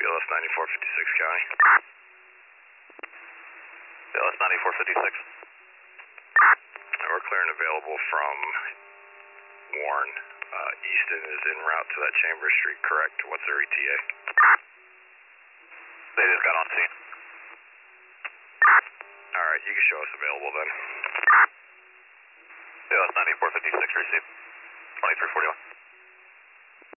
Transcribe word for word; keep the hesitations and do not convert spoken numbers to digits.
L S ninety-four fifty-six County. B L S ninety-four fifty-six. We're clear and available from Warren. Uh, Easton is en route to that Chambers Street, correct? What's their E T A? They just got on scene. Alright, you can show us available then. B L S ninety-four fifty-six, receive. twenty-three forty-one.